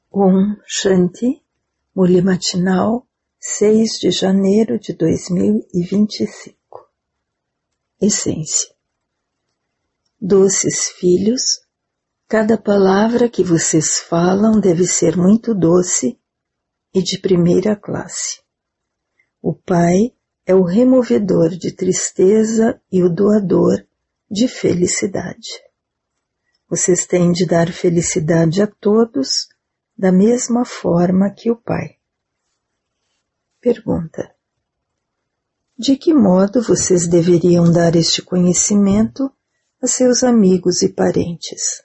Om Shanti, Murli Matinal, 6 de janeiro de 2025. Essência. Doces filhos, cada palavra que vocês falam deve ser muito doce e de primeira classe. O Pai é o removedor de tristeza e o doador de felicidade. Vocês têm de dar felicidade a todos da mesma forma que o Pai. Pergunta: de que modo vocês deveriam dar este conhecimento a seus amigos e parentes?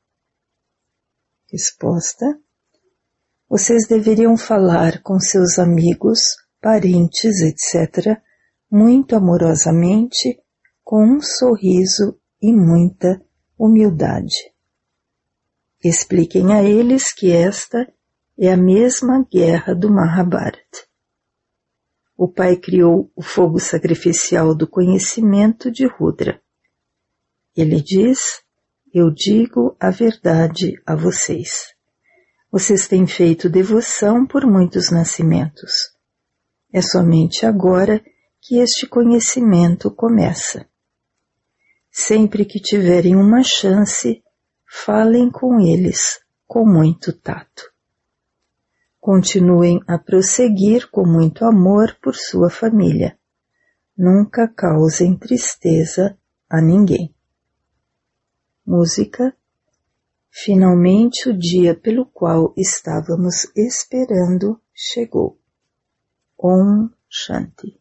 Resposta: vocês deveriam falar com seus amigos, parentes, etc., muito amorosamente, com um sorriso e muita humildade. Expliquem a eles que esta é a mesma guerra do Mahabharata. O Pai criou o fogo sacrificial do conhecimento de Rudra. Ele diz: eu digo a verdade a vocês. Vocês têm feito devoção por muitos nascimentos. É somente agora que este conhecimento começa. Sempre que tiverem uma chance, falem com eles com muito tato. Continuem a prosseguir com muito amor por sua família. Nunca causem tristeza a ninguém. Música. Finalmente o dia pelo qual estávamos esperando chegou. Om Shanti.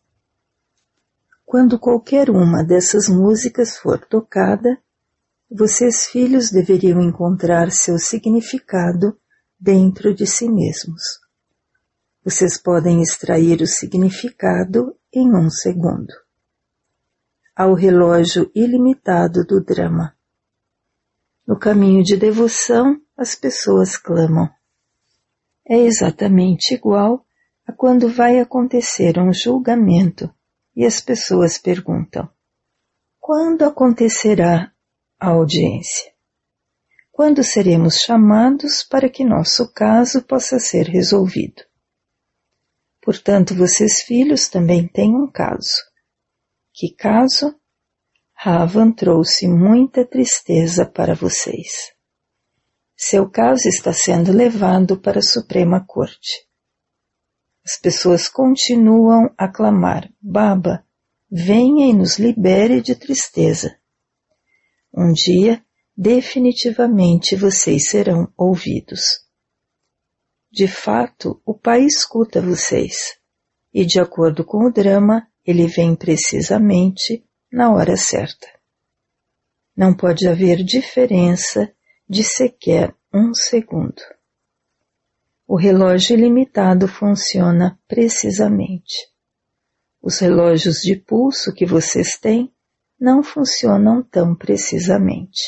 Quando qualquer uma dessas músicas for tocada, vocês filhos deveriam encontrar seu significado dentro de si mesmos. Vocês podem extrair o significado em 1 segundo. Ao relógio ilimitado do drama. No caminho de devoção, as pessoas clamam. É exatamente igual a quando vai acontecer um julgamento e as pessoas perguntam: quando acontecerá a audiência? Quando seremos chamados para que nosso caso possa ser resolvido? Portanto, vocês filhos também têm um caso. Que caso? Ravan trouxe muita tristeza para vocês. Seu caso está sendo levado para a Suprema Corte. As pessoas continuam a clamar: Baba, venha e nos libere de tristeza. Um dia, definitivamente vocês serão ouvidos. De fato, o Pai escuta vocês, e de acordo com o drama, ele vem precisamente na hora certa. Não pode haver diferença de sequer 1 segundo. O relógio ilimitado funciona precisamente. Os relógios de pulso que vocês têm não funcionam tão precisamente.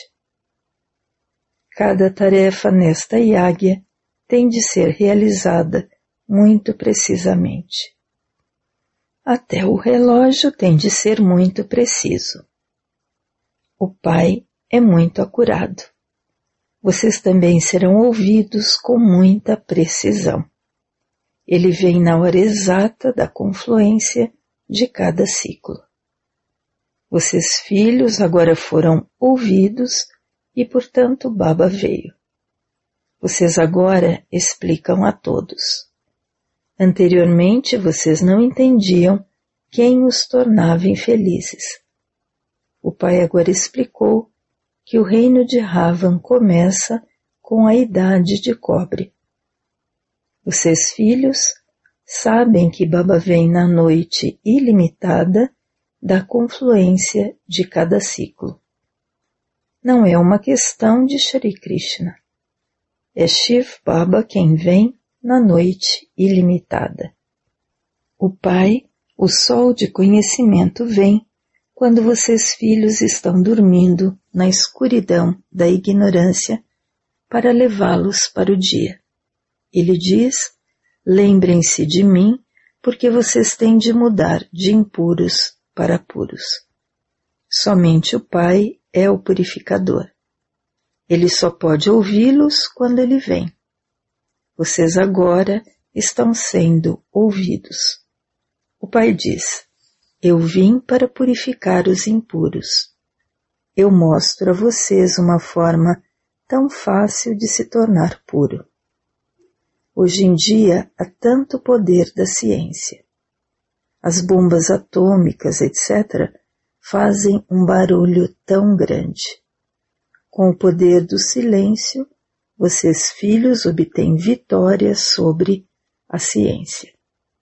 Cada tarefa nesta yagya tem de ser realizada muito precisamente. Até o relógio tem de ser muito preciso. O Pai é muito acurado. Vocês também serão ouvidos com muita precisão. Ele vem na hora exata da confluência de cada ciclo. Vocês filhos agora foram ouvidos e, portanto, Baba veio. Vocês agora explicam a todos. Anteriormente vocês não entendiam quem os tornava infelizes. O Pai agora explicou que o reino de Ravan começa com a idade de cobre. Vocês filhos sabem que Baba vem na noite ilimitada da confluência de cada ciclo. Não é uma questão de Shri Krishna. É Shiv Baba quem vem na noite ilimitada. O Pai, o sol de conhecimento, vem quando vocês filhos estão dormindo na escuridão da ignorância para levá-los para o dia. Ele diz: lembrem-se de mim, porque vocês têm de mudar de impuros para puros. Somente o Pai é o purificador. Ele só pode ouvi-los quando ele vem. vocês agora estão sendo ouvidos. O Pai diz: eu vim para purificar os impuros. Eu mostro a vocês uma forma tão fácil de se tornar puro. Hoje em dia há tanto poder da ciência. As bombas atômicas, etc., fazem um barulho tão grande. Com o poder do silêncio, vocês filhos obtêm vitória sobre a ciência.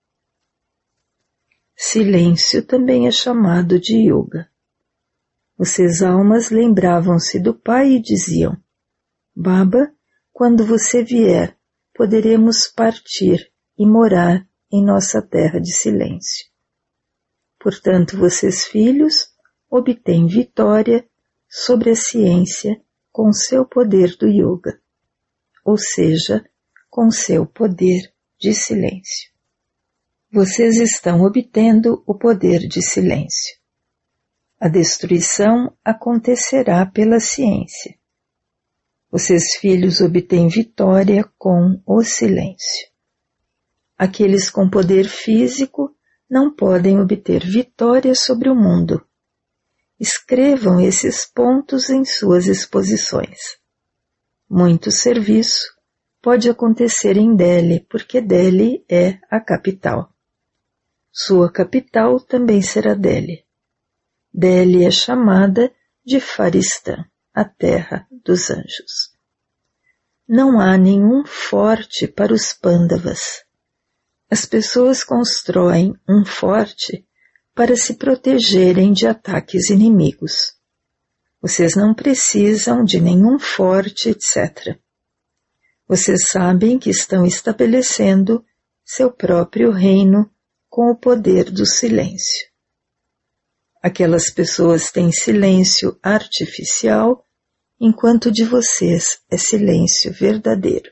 Silêncio também é chamado de yoga. Vocês almas lembravam-se do Pai e diziam: Baba, quando você vier, poderemos partir e morar em nossa terra de silêncio. Portanto, vocês filhos obtêm vitória sobre a ciência com seu poder do yoga, ou seja, com seu poder de silêncio. Vocês estão obtendo o poder de silêncio. A destruição acontecerá pela ciência. Vocês filhos obtêm vitória com o silêncio. Aqueles com poder físico não podem obter vitória sobre o mundo. Escrevam esses pontos em suas exposições. Muito serviço pode acontecer em Delhi, porque Delhi é a capital. Sua capital também será Delhi. Delhi é chamada de Faristã, a terra dos anjos. Não há nenhum forte para os Pandavas. As pessoas constroem um forte para se protegerem de ataques inimigos. Vocês não precisam de nenhum forte, etc. Vocês sabem que estão estabelecendo seu próprio reino com o poder do silêncio. Aquelas pessoas têm silêncio artificial, enquanto de vocês é silêncio verdadeiro.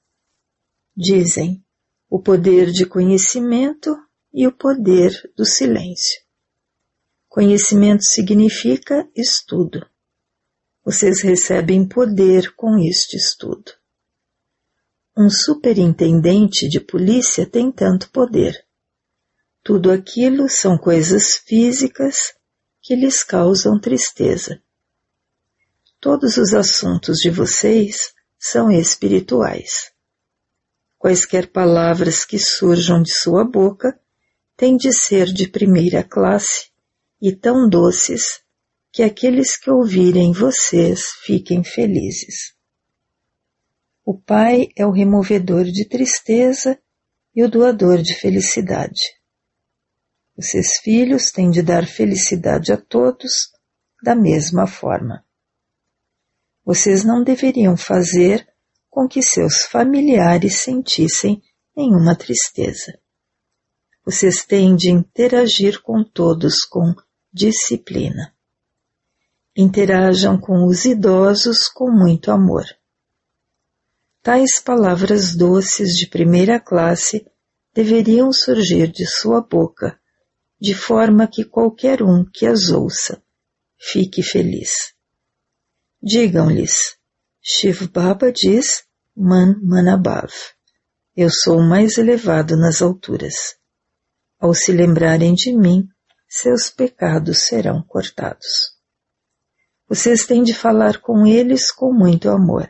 Dizem: o poder de conhecimento e o poder do silêncio. Conhecimento significa estudo. Vocês recebem poder com este estudo. Um superintendente de polícia tem tanto poder. Tudo aquilo são coisas físicas que lhes causam tristeza. Todos os assuntos de vocês são espirituais. Quaisquer palavras que surjam de sua boca têm de ser de primeira classe e tão doces que aqueles que ouvirem vocês fiquem felizes. O Pai é o removedor de tristeza e o doador de felicidade. Vocês filhos têm de dar felicidade a todos da mesma forma. Vocês não deveriam fazer com que seus familiares sentissem nenhuma tristeza. Vocês têm de interagir com todos com disciplina. Interajam com os idosos com muito amor. Tais palavras doces de primeira classe deveriam surgir de sua boca, de forma que qualquer um que as ouça fique feliz. Digam-lhes: Shiv Baba diz Man Manabhav. Eu sou o mais elevado nas alturas. Ao se lembrarem de mim, seus pecados serão cortados. Vocês têm de falar com eles com muito amor.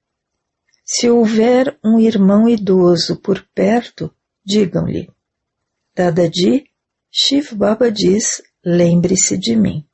Se houver um irmão idoso por perto, digam-lhe: Dadaji, Shiv Baba diz, lembre-se de mim.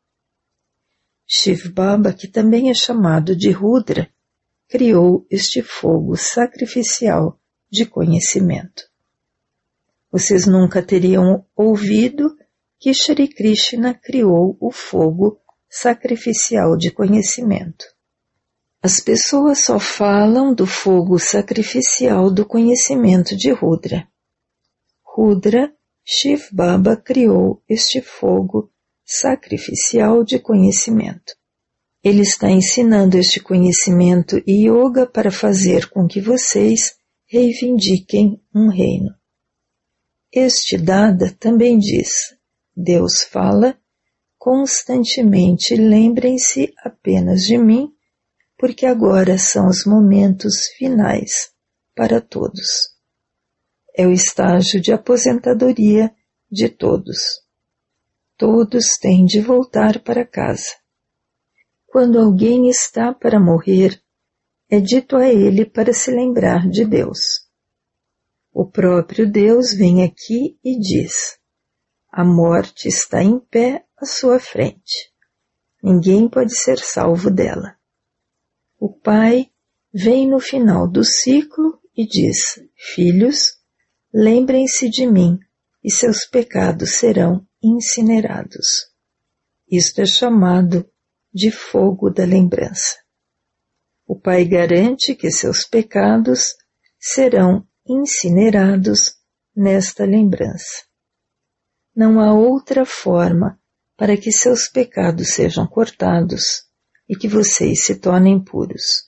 Shiv Baba, que também é chamado de Rudra, criou este fogo sacrificial de conhecimento. Vocês nunca teriam ouvido que Shri Krishna criou o fogo sacrificial de conhecimento. As pessoas só falam do fogo sacrificial do conhecimento de Rudra. Rudra, Shiv Baba criou este fogo sacrificial de conhecimento. Ele está ensinando este conhecimento e yoga para fazer com que vocês reivindiquem um reino. Este Dada também diz: Deus fala, constantemente lembrem-se apenas de mim, porque agora são os momentos finais para todos. É o estágio de aposentadoria de todos. Todos têm de voltar para casa. Quando alguém está para morrer, é dito a ele para se lembrar de Deus. O próprio Deus vem aqui e diz: a morte está em pé à sua frente. Ninguém pode ser salvo dela. O Pai vem no final do ciclo e diz: filhos, lembrem-se de mim e seus pecados serão incinerados. Isto é chamado de fogo da lembrança. O Pai garante que seus pecados serão incinerados nesta lembrança. Não há outra forma para que seus pecados sejam cortados e que vocês se tornem puros.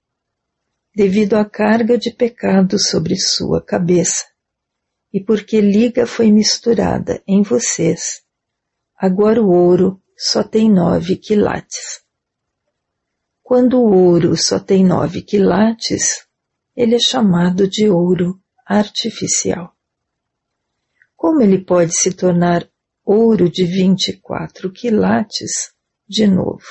Devido à carga de pecado sobre sua cabeça, e porque liga foi misturada em vocês, agora o ouro só tem 9 quilates. Quando o ouro só tem 9 quilates, ele é chamado de ouro artificial. Como ele pode se tornar ouro de 24 quilates de novo?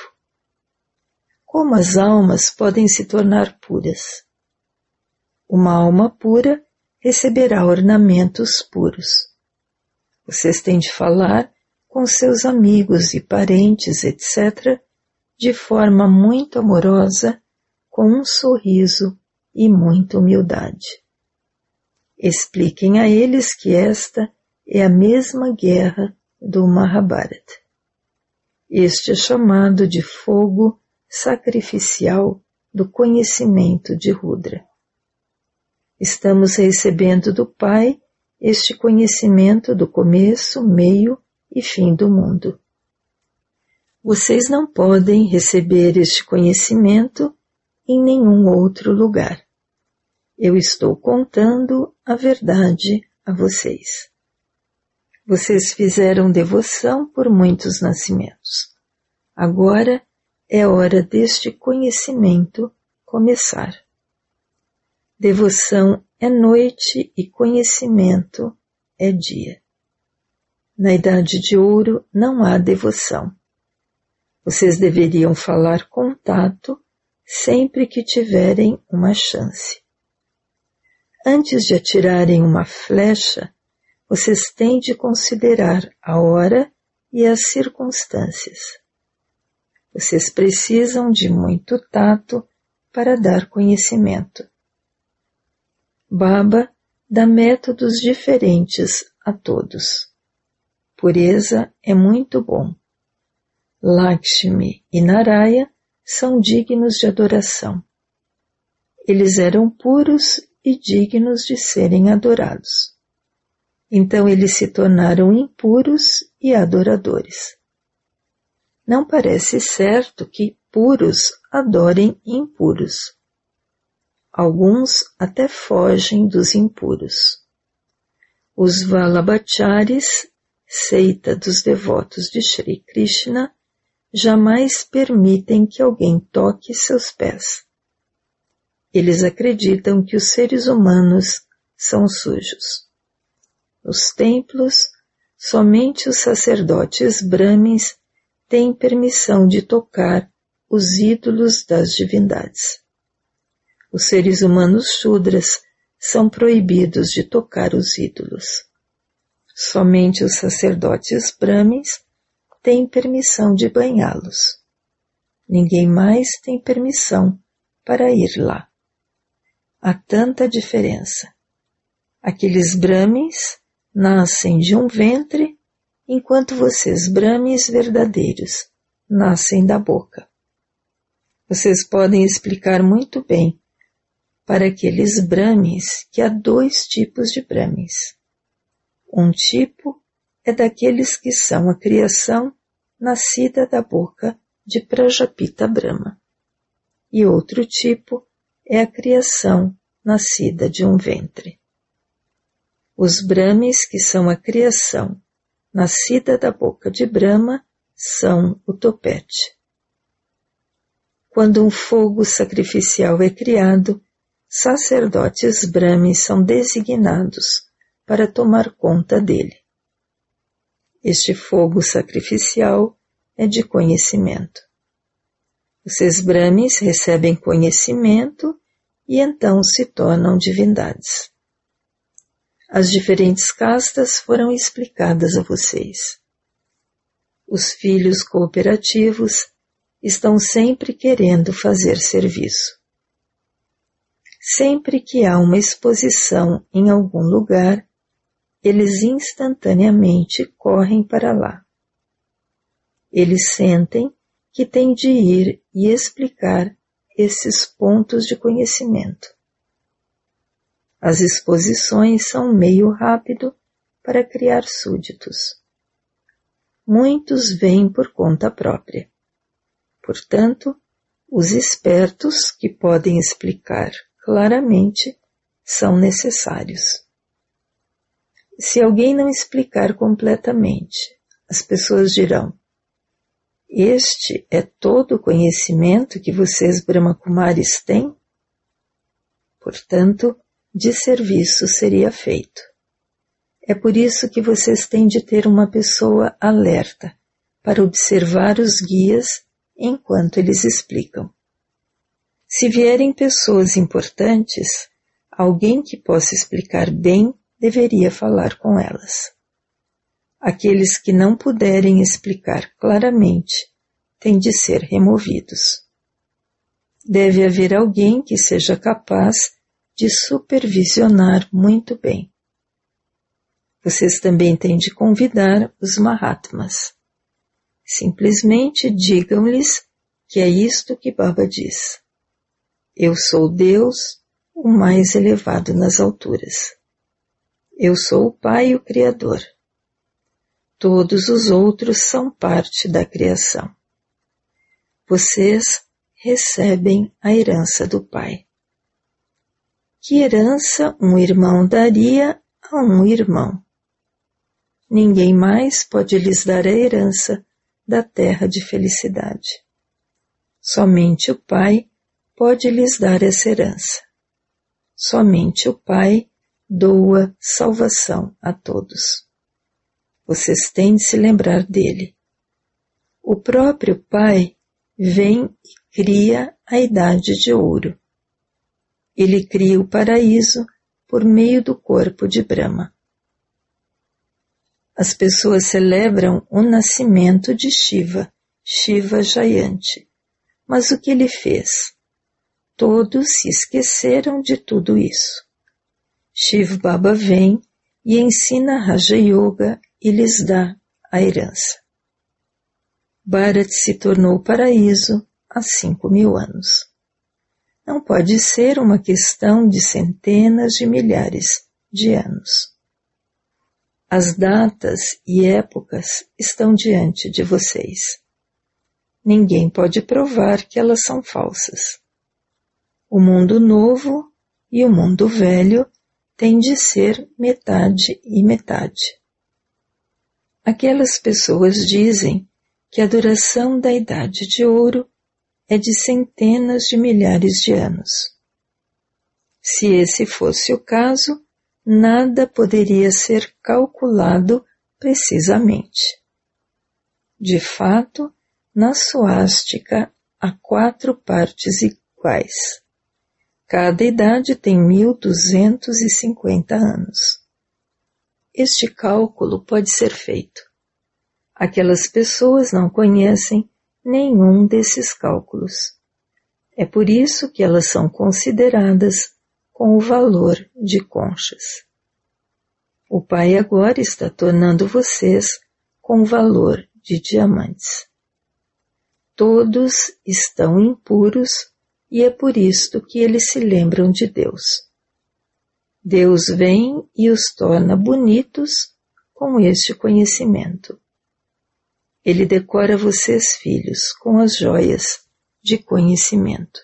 Como as almas podem se tornar puras? Uma alma pura receberá ornamentos puros. Vocês têm de falar com seus amigos e parentes, etc., de forma muito amorosa, com um sorriso e muita humildade. Expliquem a eles que esta é a mesma guerra do Mahabharata. Este é chamado de fogo sacrificial do conhecimento de Rudra. Estamos recebendo do Pai este conhecimento do começo, meio e fim do mundo. Vocês não podem receber este conhecimento em nenhum outro lugar. Eu estou contando a verdade a vocês. Vocês fizeram devoção por muitos nascimentos. Agora é hora deste conhecimento começar. Devoção é noite e conhecimento é dia. Na Idade de Ouro não há devoção. Vocês deveriam falar com tato sempre que tiverem uma chance. Antes de atirarem uma flecha, vocês têm de considerar a hora e as circunstâncias. Vocês precisam de muito tato para dar conhecimento. Baba dá métodos diferentes a todos. Pureza é muito bom. Lakshmi e Naraya são dignos de adoração. Eles eram puros e dignos de serem adorados. Então eles se tornaram impuros e adoradores. Não parece certo que puros adorem impuros. Alguns até fogem dos impuros. Os Vallabhacharis, seita dos devotos de Shri Krishna, jamais permitem que alguém toque seus pés. Eles acreditam que os seres humanos são sujos. Nos templos, somente os sacerdotes brahmins têm permissão de tocar os ídolos das divindades. Os seres humanos shudras são proibidos de tocar os ídolos. Somente os sacerdotes brahmins têm permissão de banhá-los. Ninguém mais tem permissão para ir lá. Há tanta diferença. Aqueles brahmins nascem de um ventre, enquanto vocês brahmins verdadeiros nascem da boca. Vocês podem explicar muito bem para aqueles brahmins que há 2 tipos de brahmins. Um tipo é daqueles que são a criação nascida da boca de Prajapita Brahma. E outro tipo é a criação nascida de um ventre. Os brahmins que são a criação nascida da boca de Brahma são o topete. Quando um fogo sacrificial é criado, sacerdotes Brahmi são designados para tomar conta dele. Este fogo sacrificial é de conhecimento. Vocês Brahmis recebem conhecimento e então se tornam divindades. As diferentes castas foram explicadas a vocês. Os filhos cooperativos estão sempre querendo fazer serviço. Sempre que há uma exposição em algum lugar, eles instantaneamente correm para lá. Eles sentem que têm de ir e explicar esses pontos de conhecimento. As exposições são um meio rápido para criar súditos. Muitos vêm por conta própria. Portanto, os espertos que podem explicar claramente são necessários. Se alguém não explicar completamente, as pessoas dirão: este é todo o conhecimento que vocês Brahmakumaris têm? Portanto, desserviço seria feito. É por isso que vocês têm de ter uma pessoa alerta para observar os guias enquanto eles explicam. Se vierem pessoas importantes, alguém que possa explicar bem deveria falar com elas. Aqueles que não puderem explicar claramente têm de ser removidos. Deve haver alguém que seja capaz de supervisionar muito bem. Vocês também têm de convidar os Mahatmas. Simplesmente digam-lhes que é isto que Baba diz. Eu sou Deus, o mais elevado nas alturas. Eu sou o Pai, o Criador. Todos os outros são parte da criação. Vocês recebem a herança do Pai. Que herança um irmão daria a um irmão? Ninguém mais pode lhes dar a herança da terra de felicidade. Somente o Pai pode lhes dar essa herança. Somente o Pai doa salvação a todos. Vocês têm de se lembrar dele. O próprio Pai vem e cria a idade de ouro. Ele cria o paraíso por meio do corpo de Brahma. As pessoas celebram o nascimento de Shiva, Shiva Jayanti. Mas o que ele fez? Todos se esqueceram de tudo isso. Shiv Baba vem e ensina Raja Yoga e lhes dá a herança. Bharat se tornou paraíso há 5.000 anos. Não pode ser uma questão de centenas de milhares de anos. As datas e épocas estão diante de vocês. Ninguém pode provar que elas são falsas. O mundo novo e o mundo velho têm de ser metade e metade. Aquelas pessoas dizem que a duração da idade de ouro é de centenas de milhares de anos. Se esse fosse o caso, nada poderia ser calculado precisamente. De fato, na suástica há 4 partes iguais. Cada idade tem 1.250 anos. Este cálculo pode ser feito. Aquelas pessoas não conhecem nenhum desses cálculos. É por isso que elas são consideradas com o valor de conchas. O Pai agora está tornando vocês com o valor de diamantes. Todos estão impuros e é por isto que eles se lembram de Deus. Deus vem e os torna bonitos com este conhecimento. Ele decora vocês, filhos, com as joias de conhecimento.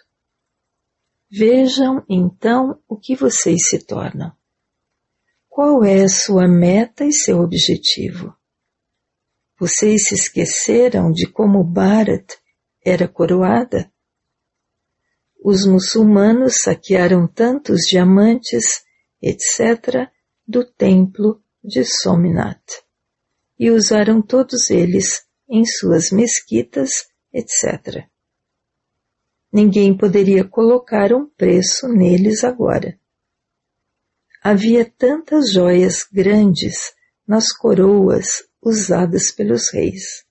Vejam, então, o que vocês se tornam. Qual é a sua meta e seu objetivo? Vocês se esqueceram de como Bharat era coroada? Os muçulmanos saquearam tantos diamantes, etc., do templo de Somnath, e usaram todos eles em suas mesquitas, etc. Ninguém poderia colocar um preço neles agora. Havia tantas joias grandes nas coroas usadas pelos reis.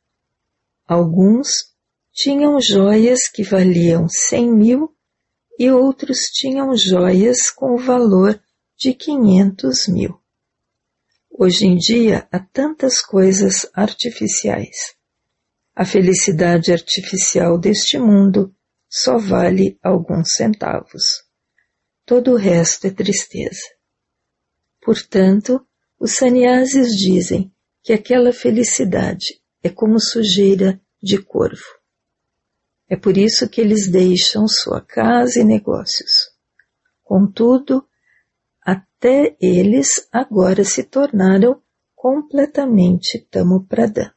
Alguns tinham joias que valiam 100.000 e outros tinham joias com o valor de 500.000. Hoje em dia há tantas coisas artificiais. A felicidade artificial deste mundo só vale alguns centavos. Todo o resto é tristeza. Portanto, os sannyasis dizem que aquela felicidade é como sujeira de corvo. É por isso que eles deixam sua casa e negócios. Contudo, até eles agora se tornaram completamente Tamopradã.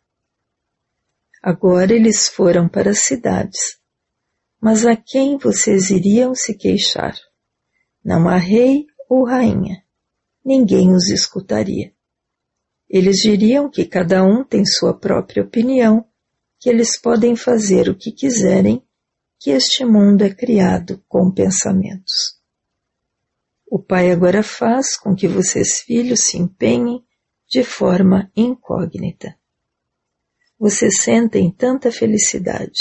Agora eles foram para as cidades. Mas a quem vocês iriam se queixar? Não há rei ou rainha. Ninguém os escutaria. Eles diriam que cada um tem sua própria opinião, que eles podem fazer o que quiserem, que este mundo é criado com pensamentos. O Pai agora faz com que vocês, filhos, se empenhem de forma incógnita. Vocês sentem tanta felicidade.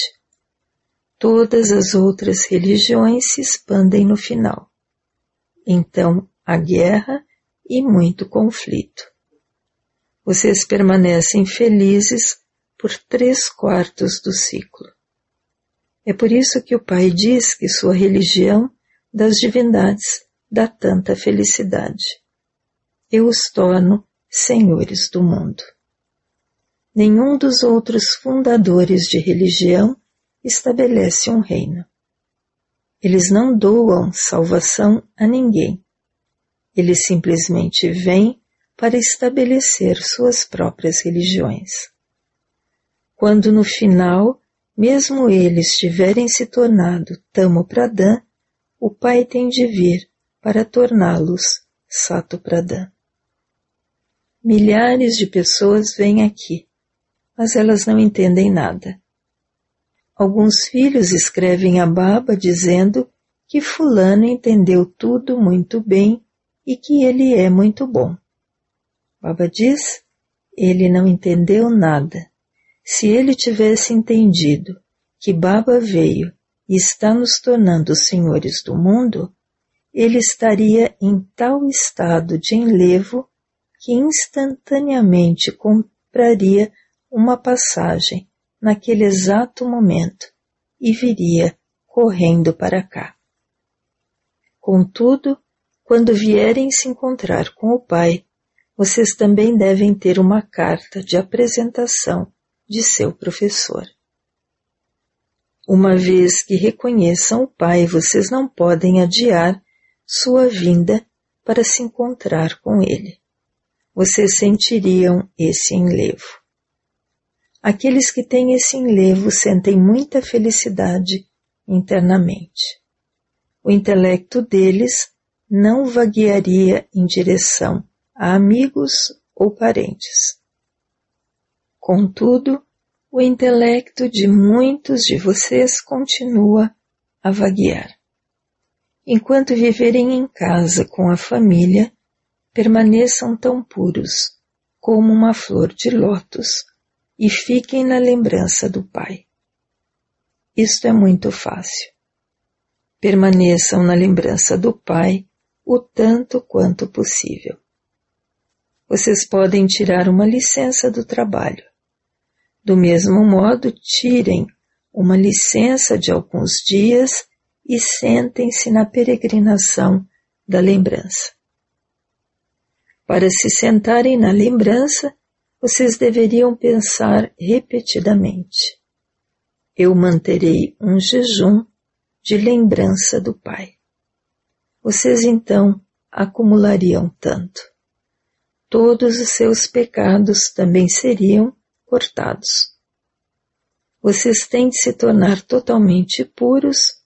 Todas as outras religiões se expandem no final. Então, há guerra e muito conflito. Vocês permanecem felizes por 3/4 do ciclo. É por isso que o Pai diz que sua religião das divindades dá tanta felicidade. Eu os torno senhores do mundo. Nenhum dos outros fundadores de religião estabelece um reino. Eles não doam salvação a ninguém. Eles simplesmente vêm para estabelecer suas próprias religiões. Quando no final, mesmo eles tiverem se tornado Tamopradã, o Pai tem de vir para torná-los Satopradã. Milhares de pessoas vêm aqui, mas elas não entendem nada. Alguns filhos escrevem a Baba dizendo que fulano entendeu tudo muito bem e que ele é muito bom. Baba diz, ele não entendeu nada. Se ele tivesse entendido que Baba veio e está nos tornando senhores do mundo, ele estaria em tal estado de enlevo que instantaneamente compraria uma passagem naquele exato momento e viria correndo para cá. Contudo, quando vierem se encontrar com o Pai, vocês também devem ter uma carta de apresentação de seu professor. Uma vez que reconheçam o Pai, vocês não podem adiar sua vinda para se encontrar com ele. Vocês sentiriam esse enlevo. Aqueles que têm esse enlevo sentem muita felicidade internamente. O intelecto deles não vaguearia em direção a amigos ou parentes. Contudo, o intelecto de muitos de vocês continua a vaguear. Enquanto viverem em casa com a família, permaneçam tão puros como uma flor de lótus e fiquem na lembrança do Pai. Isto é muito fácil. Permaneçam na lembrança do Pai o tanto quanto possível. Vocês podem tirar uma licença do trabalho. Do mesmo modo, tirem uma licença de alguns dias e sentem-se na peregrinação da lembrança. Para se sentarem na lembrança, vocês deveriam pensar repetidamente: eu manterei um jejum de lembrança do Pai. Vocês então acumulariam tanto. Todos os seus pecados também seriam cortados. Vocês têm de se tornar totalmente puros,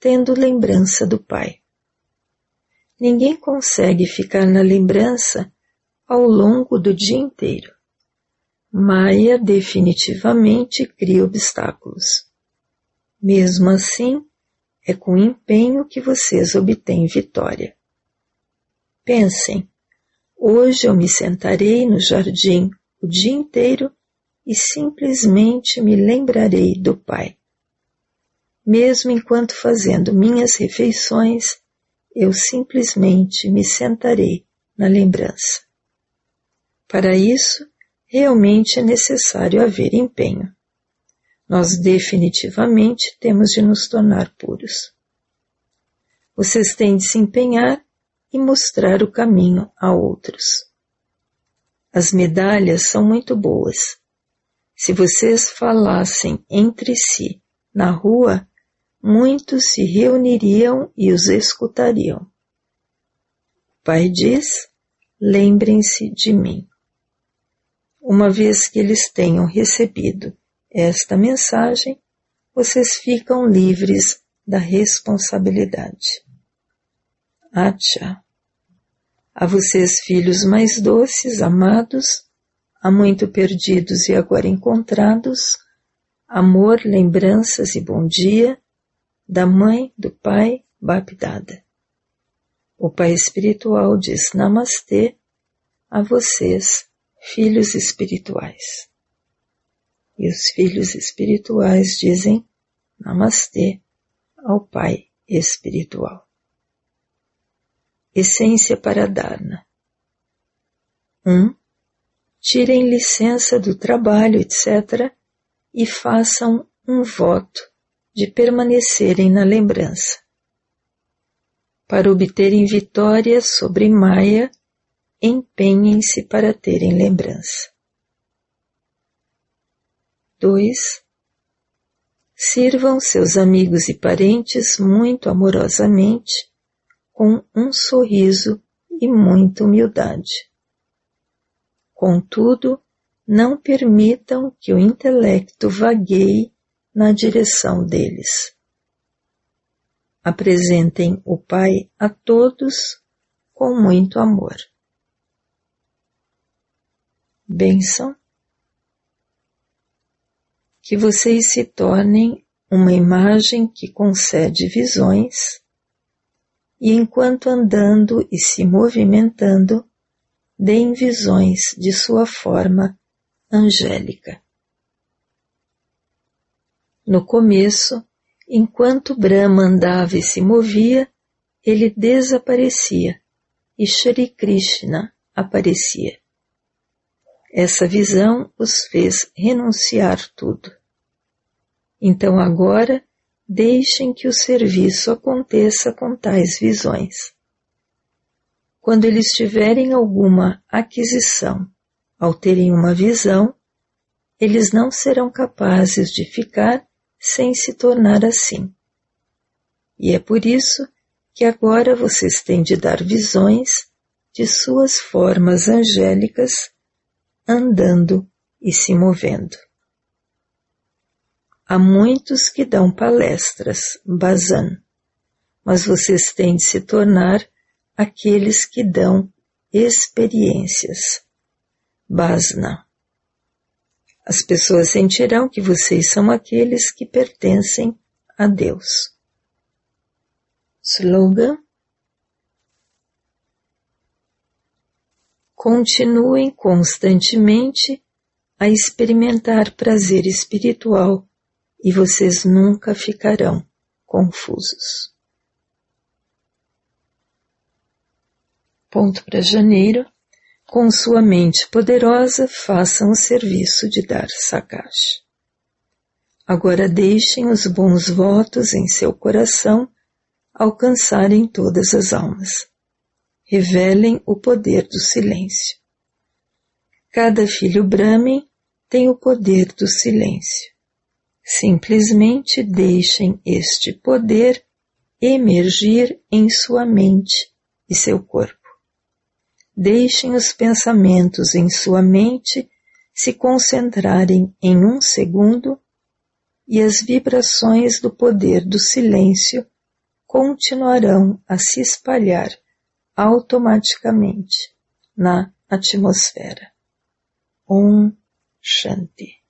tendo lembrança do Pai. Ninguém consegue ficar na lembrança ao longo do dia inteiro. Maya definitivamente cria obstáculos. Mesmo assim, é com empenho que vocês obtêm vitória. Pensem, hoje eu me sentarei no jardim o dia inteiro e simplesmente me lembrarei do Pai. Mesmo enquanto fazendo minhas refeições, eu simplesmente me sentarei na lembrança. Para isso, realmente é necessário haver empenho. Nós definitivamente temos de nos tornar puros. Vocês têm de se empenhar e mostrar o caminho a outros. As medalhas são muito boas. Se vocês falassem entre si na rua, muitos se reuniriam e os escutariam. O Pai diz, lembrem-se de mim. Uma vez que eles tenham recebido esta mensagem, vocês ficam livres da responsabilidade. Acha. A vocês, filhos mais doces, amados, há muito perdidos e agora encontrados, amor, lembranças e bom dia, da mãe, do pai, Bapdada. O Pai Espiritual diz Namastê a vocês, filhos espirituais. E os filhos espirituais dizem Namastê ao Pai Espiritual. Essência para Dharna. 1. Tirem licença do trabalho, etc., e façam um voto de permanecerem na lembrança. Para obterem vitória sobre Maya, empenhem-se para terem lembrança. 2. Sirvam seus amigos e parentes muito amorosamente, com um sorriso e muita humildade. Contudo, não permitam que o intelecto vagueie na direção deles. Apresentem o Pai a todos com muito amor. Bênção. Que vocês se tornem uma imagem que concede visões e, enquanto andando e se movimentando, deem visões de sua forma angélica. No começo, enquanto Brahma andava e se movia, ele desaparecia e Shri Krishna aparecia. Essa visão os fez renunciar tudo. Então agora, deixem que o serviço aconteça com tais visões. Quando eles tiverem alguma aquisição, ao terem uma visão, eles não serão capazes de ficar sem se tornar assim. E é por isso que agora vocês têm de dar visões de suas formas angélicas, andando e se movendo. Há muitos que dão palestras, Bhajan, mas vocês têm de se tornar aqueles que dão experiências, Bhasna. As pessoas sentirão que vocês são aqueles que pertencem a Deus. Slogan: continuem constantemente a experimentar prazer espiritual e vocês nunca ficarão confusos. Ponto para janeiro. Com sua mente poderosa, façam o serviço de dar Sakash. Agora deixem os bons votos em seu coração alcançarem todas as almas. Revelem o poder do silêncio. Cada filho Brahmin tem o poder do silêncio. Simplesmente deixem este poder emergir em sua mente e seu corpo. Deixem os pensamentos em sua mente se concentrarem em um segundo e as vibrações do poder do silêncio continuarão a se espalhar automaticamente na atmosfera. Om Shanti.